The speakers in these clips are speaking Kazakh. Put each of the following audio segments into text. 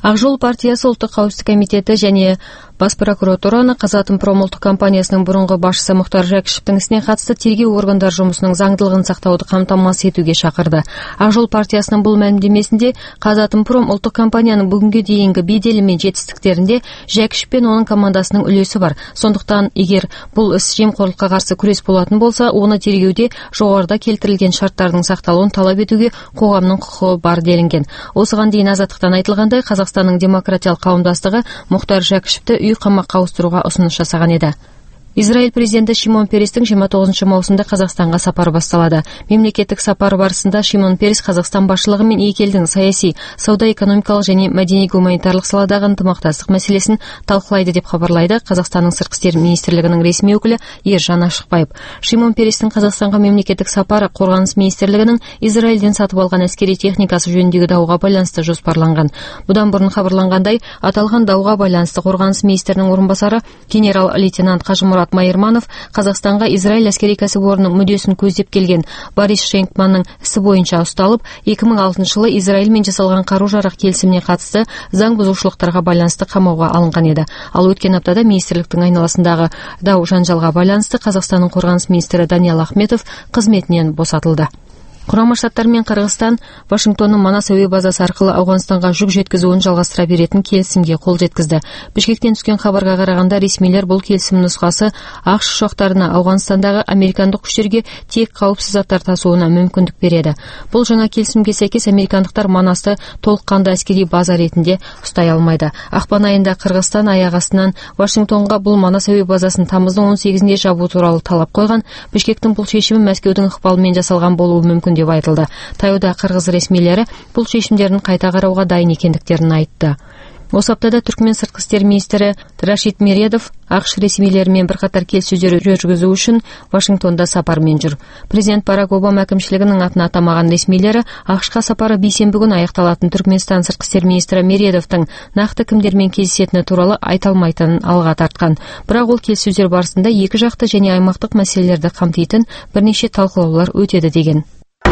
Ак жол партиясы Улуттук кауіпсіздік комитети және Бас прокуратураны Казатомпром улуттук компаниясынын бурунку башчысы Мухтар Жакишевдин исине катысты тергөө органдары жумусунун заңдылыгын сактауду камтамасыз этүүгө чакырды. Ак жол партиясынын бул маалимдемесинде Казатомпром улуттук компаниянын бүгүнгө дейинки бедели менен жетистиктеринде Жакишев пен анын командасынын үлөсү бар. Сондуктан эгер бул ис жемкорлукка каршы күрөш болатын болсо, аны тергөөдө жогоруда келтирилген шарттардын сакталуун талап этүүгө коомдун кукугу бар делинген. Осуган дейин Азаттыктан айтылгандай, Казакстандын демократиялык кауымдастыгы Мухтар Жакишевди үй камакка ауыстырууга усунуш жасаган эди. Израиль президенти Шимон Перестин 29-маусымда Казакстанга сапары башталады. Мемлекеттик сапар барысында Шимон Перес Казакстан башчылыгы менен эки элдин саясий, сауда-экономикалык және маданий-гуманитарлык саладагы ынтымактастык маселесин талкуулайды деп кабарлайды Казакстандын сырткы иштер министрлигинин ресми өкүлү Ержан Ашыкбаев. Шимон Перестин Казакстанга мемлекеттик сапары Коргонуш министрлигинин Израилден сатып алган аскерий техникасы жөнүндөгү дауга байланыштуу жоспарланган. Будан мурун кабарлангандай, аталган дауга байланыштуу Коргонуш министринин орун басары генерал-лейтенант Кажымурат Майырманов Казакстанга Израиль аскерий кәсіпорнының мүддесін көздеп келген Борис Шенкманның ісі бойынша ұсталып, 2006 жылы Израильмен жасалған қару-жарақ келісіміне қатысты заң бұзушылықтарға байланысты қамауға алынған еді. Ал өткен аптада министрліктің айналасындағы дау жанжалға байланысты Қазақстанның қорғаныс министрі Даниал Ахметов қызметінен босатылды. Курама Штаттар мен Кыргызстан Вашингтондун Манас әуе базасы аркылы Ауганстанга жүк жеткизүүнү жалгастыра беретін келісімге қол жеткизди. Бишкектен түскен хабарга караганда ресмилер бул келісім нускасы АКШ ұшактарына Ауганстандагы американдык күчтөргө тек кауіпсіз заттар тасууна мүмкүндүк береді. Бул жаңа келісімге сәйкес американдыктар Манасты толук кандуу аскерий база ретинде устай алмайды. Акпан айында Кыргызстан аяк астынан Вашингтонго бул Манас әуе базасын тамыздын 18-inde жабуу тууралуу талап койгон. Бишкектин бул чечими Мәскеудүн ыкпалы менен жасалган болуу мүмкүн деп айтылды. Таяуда кыргыз ресмилери бул чечимдерин кайта карауга дайын экендиктерин айтты. Осы аптада Түркмен сыртқы істер министрі Рашид Мередов АКШ ресмилерімен бір қатар келіссөздер жүргізу үшін Вашингтонда сапармен жүр. Президент Барак Обама әкімшілігінің атына атамаған ресмилері АКШқа сапары бейсенбі күні аяқталатын Түркменстан сыртқы істер министрі Мередовтың нақты кімдермен кездесетіні туралы айта алмайтынын алға тартқан. Бірақ ол келіссөздер барысында екі жақты және аймақтық мәселелерді қамтитын бірнеше талқылаулар өтеді деген.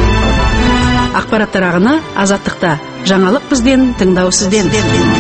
Ақпараттар ағыны Азаттықта. Жаңалық бізден, тыңдау сізден.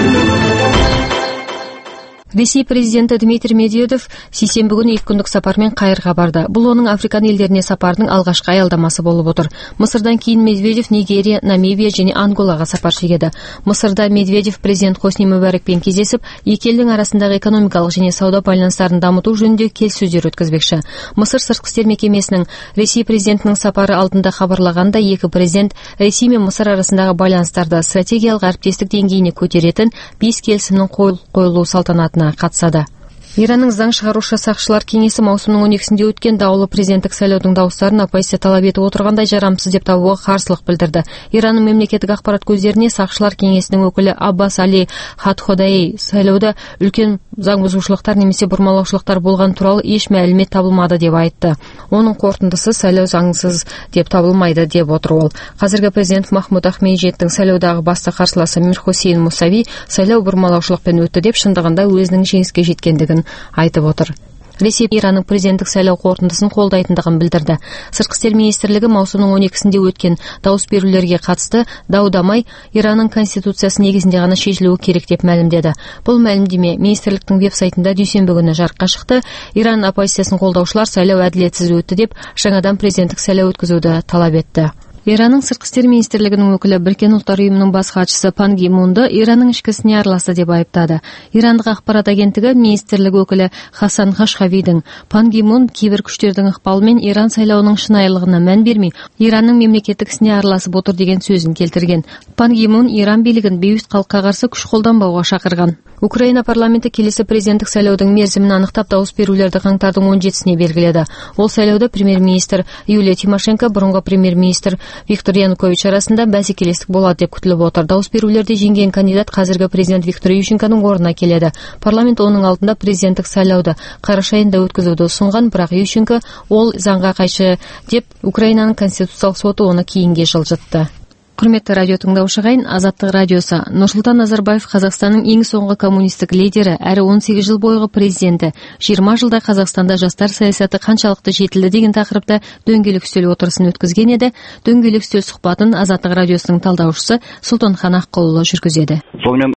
Ресей президенті Дмитрий Медведев сейсенбі күні 2 күндік сапармен Каирға барды. Бұл оның Африкан елдеріне сапарының алғашқы аялдамасы болып отыр. Мысырдан кейін Медведев Нигерия, Намибия және Анголаға сапар шегеді. Мысырда Медведев президент Хосни Мубаракпен кездесіп, екі елдің арасындағы экономикалық және сауда байланыстарын дамыту жөнінде келіссөздер өткізбекші. Мысыр сыртқы істер мекемесінің Ресей президентінің сапары алдында хабарлағанда, екі президент Ресей мен Мысыр арасындағы байланыстарды стратегиялық әріптестік деңгейіне көтеретін 5 келісімнің қойылу салтанатына қатысады. Иранның заң шығарушы сақшылар кеңесі маусымның 12-сінде өткен даулы президенттік сайлаудың дауыстарын оппозиция талап етіп отырғандай жарамсыз деп табуға қарсылық білдірді. Иранның мемлекеттік ақпарат көздеріне сақшылар кеңесінің өкілі Аббас Али Хатходаи сайлауда үлкен заң бұзушылықтар немесе бұрмалаушылықтар болған туралы еш мәлімет табылмады деп айтты. Оның қорытындысы сайлау заңсыз деп табылмайды деп отыр ол. Қазіргі президент Махмуд Ахмедиевтің сайлаудағы басты қарсыласы Мир Хусейн Мусави сайлау бұрмалаушылықпен өтті деп шындығында өзінің жеңіске жеткендігін айтып отыр. Ресей Иранның президенттік сайлау қорытындысын қолдайтындығын білдірді. Сыртқы істер министрлігі маусымның 12-сінде өткен дауыс берулерге қатысты дау-дамай Иранның конституциясы негізінде ғана шешілуі керек деп мәлімдеді. Бұл мәлімдеме министрліктің веб-сайтында дүйсенбі күні жарыққа шықты. Иран оппозициясын қолдаушылар сайлау әділетсіз өтті деп жаңадан президенттік сайлау өткізуді талап етті. Иранның сыртқы істер министрлігінің өкілі Біріккен ұлттар ұйымының бас хатшысы Пан Ги Мунды Иранның ішкі ісіне араласты деп айыптады. Ирандық ақпарат агенттігі министрлік өкілі Хасан Хашхавидің Пан Ги Мун кейбір күштердің ықпалымен Иран сайлауының шынайылығына мән бермей, Иранның мемлекеттік ісіне араласып отыр деген сөзін келтірген. Пан Ги Мун Иран билігін бейбіт халыққа қарсы күш қолданбауға шақырған. Украина парламенті келесі президенттік сайлаудың мерзімін анықтап дауыс берулерді қаңтардың 17-сіне белгіледі. Ол сайлауда премьер-министр Юлия Тимошенко, бұрынғы премьер-министр Виктор Янукович арасында бәсекелестік болады деп күтіліп отыр. Дауыс берулерде жеңген кандидат қазіргі президент Виктор Ющенконың орнына келеді. Парламент оның алдында президенттік сайлауды қараша айында өткізуді ұсынған, бірақ Ющенко ол заңға қайшы деп Украинаның конституциялық соты оны кейінге жылжытты. Құрметті радио тыңдаушы ағайын, Азаттық радиосы. Нұрсұлтан Назарбаев Қазақстанның ең соңғы коммунистік лидері, әрі 18 жыл бойғы президенті, 20 жылда Қазақстанда жастар саясаты қаншалықты жетілді деген тақырыпта дөңгелек үстел отырысын өткізген еді. Дөңгелек үстел сұхбатын Азаттық радиосының талдаушысы Сұлтанхан Аққұлұлы жүргізеді.